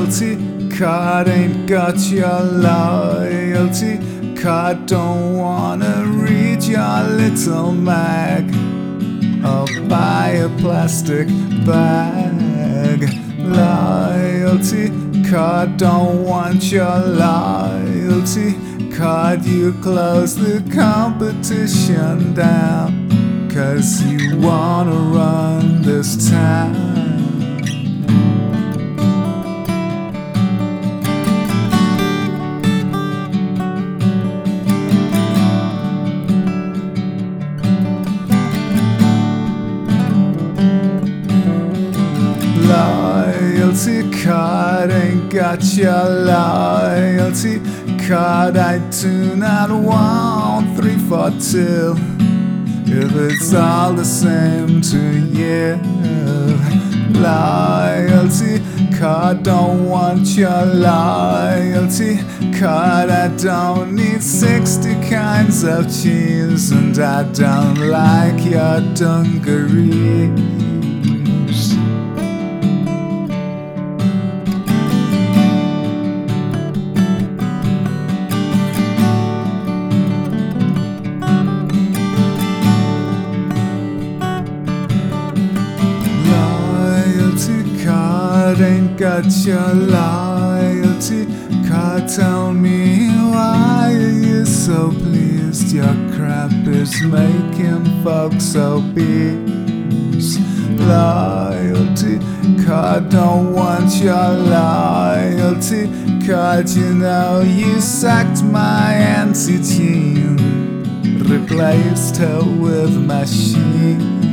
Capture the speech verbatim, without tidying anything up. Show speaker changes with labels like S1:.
S1: loyalty card ain't got your loyalty card. Don't wanna read your little mag or buy a plastic bag. Loyalty card, don't want your loyalty card. You close the competition down 'cause you wanna run this town. Loyalty card ain't got your loyalty card. I do not want three for two if it's all the same to you. Loyalty card, don't want your loyalty card. I don't need sixty kinds of cheese, and I don't like your dungarees. Ain't got your loyalty card. Tell me why are you so pleased? Your crap is making folks obese. Loyalty card, don't want your loyalty card. You know you sacked my auntie Jean, replaced her with machine.